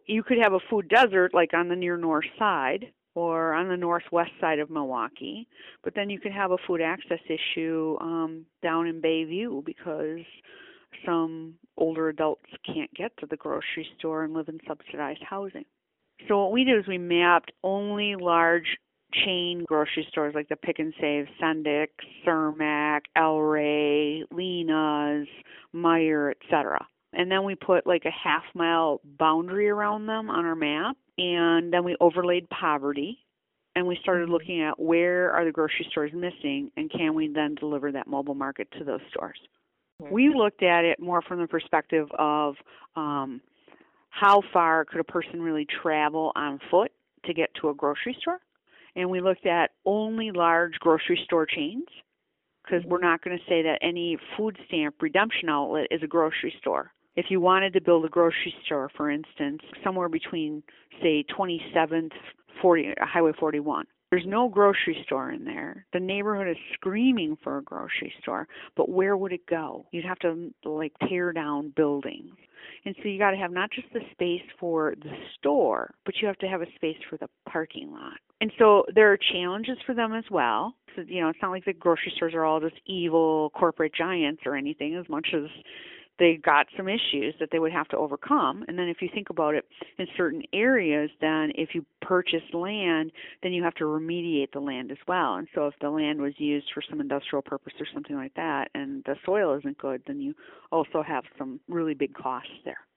you could have a food desert like on the near north side or on the northwest side of Milwaukee, but then you could have a food access issue down in Bayview because some older adults can't get to the grocery store and live in subsidized housing. So what we did is we mapped only large chain grocery stores like the Pick and Save, Sendik's, Cermak, El Rey, Lena's, Meijer, etc. And then we put like a half-mile boundary around them on our map, and then we overlaid poverty, and we started looking at where are the grocery stores missing, and can we then deliver that mobile market to those stores. We looked at it more from the perspective of how far could a person really travel on foot to get to a grocery store, and we looked at only large grocery store chains, because we're not going to say that any food stamp redemption outlet is a grocery store. If you wanted to build a grocery store, for instance, somewhere between, say, 27th, Highway 41, there's no grocery store in there. The neighborhood is screaming for a grocery store, but where would it go? You'd have to, tear down buildings. And so you got to have not just the space for the store, but you have to have a space for the parking lot. And so there are challenges for them as well. So, it's not like the grocery stores are all just evil corporate giants or anything, as much as they got some issues that they would have to overcome. And then if you think about it, in certain areas, then if you purchase land, then you have to remediate the land as well. And so if the land was used for some industrial purpose or something like that, and the soil isn't good, then you also have some really big costs there.